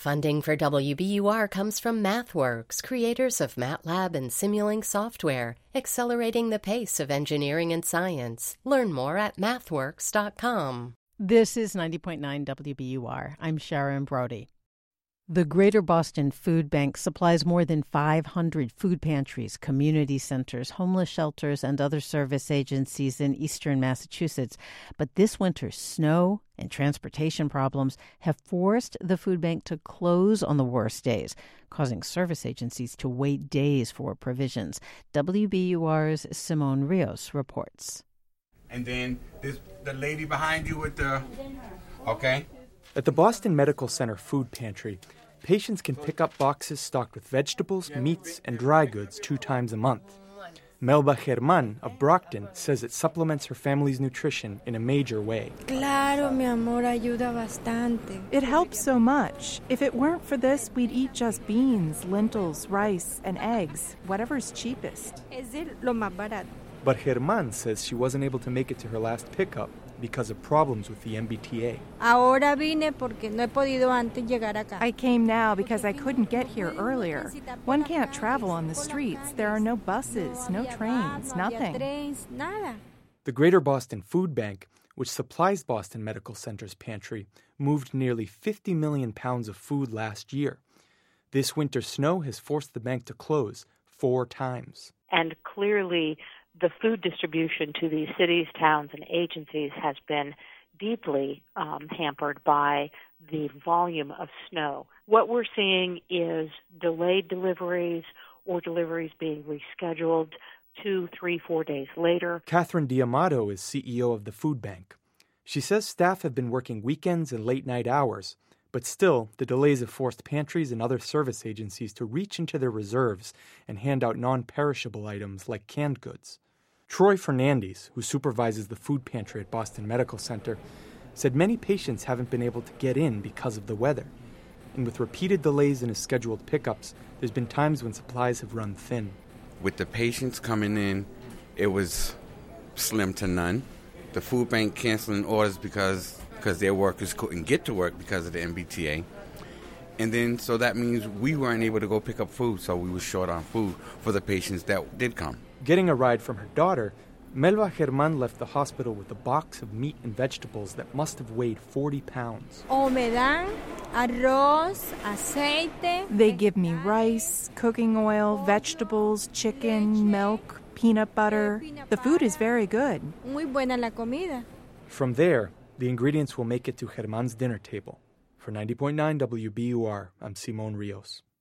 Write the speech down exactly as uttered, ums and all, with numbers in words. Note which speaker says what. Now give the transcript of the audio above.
Speaker 1: Funding for W B U R comes from MathWorks, creators of MATLAB and Simulink software, accelerating the pace of engineering and science. Learn more at mathworks dot com.
Speaker 2: This is ninety point nine W B U R. I'm Sharon Brody. The Greater Boston Food Bank supplies more than five hundred food pantries, community centers, homeless shelters, and other service agencies in eastern Massachusetts. But this winter's snow and transportation problems have forced the food bank to close on the worst days, causing service agencies to wait days for provisions. W B U R's Simone Rios reports.
Speaker 3: And then this, the lady behind you with the... Okay.
Speaker 4: At the Boston Medical Center Food Pantry, patients can pick up boxes stocked with vegetables, meats, and dry goods two times a month. Melba Germán of Brockton says it supplements her family's nutrition in a major way.
Speaker 5: Claro, mi amor, ayuda bastante.
Speaker 6: It helps so much. If it weren't for this, we'd eat just beans, lentils, rice, and eggs, whatever's cheapest.
Speaker 5: Es lo más barato.
Speaker 4: But Germán says she wasn't able to make it to her last pickup because of problems with the M B T A.
Speaker 5: Ahora vine porque no he podido antes llegar acá.
Speaker 6: I came now because I couldn't get here earlier. One can't travel on the streets. There are no buses, no trains, nothing.
Speaker 4: The Greater Boston Food Bank, which supplies Boston Medical Center's pantry, moved nearly fifty million pounds of food last year. This winter's snow has forced the bank to close four times.
Speaker 7: And clearly, the food distribution to these cities, towns, and agencies has been deeply um, hampered by the volume of snow. What we're seeing is delayed deliveries or deliveries being rescheduled two, three, four days later.
Speaker 4: Catherine D'Amato is C E O of the food bank. She says staff have been working weekends and late-night hours, but still, the delays have forced pantries and other service agencies to reach into their reserves and hand out non-perishable items like canned goods. Troy Fernandez, who supervises the food pantry at Boston Medical Center, said many patients haven't been able to get in because of the weather. And with repeated delays in his scheduled pickups, there's been times when supplies have run thin.
Speaker 3: With the patients coming in, it was slim to none. The food bank canceling orders because because their workers couldn't get to work because of the M B T A. And then, so that means we weren't able to go pick up food, so we were short on food for the patients that did come.
Speaker 4: Getting a ride from her daughter, Melba Germán left the hospital with a box of meat and vegetables that must have weighed forty pounds.
Speaker 5: O me dan arroz, aceite.
Speaker 6: They give me rice, cooking oil, vegetables, chicken, milk, peanut butter. The food is very good.
Speaker 5: Muy buena la comida.
Speaker 4: From there, the ingredients will make it to Germán's dinner table. For ninety point nine W B U R, I'm Simone Rios.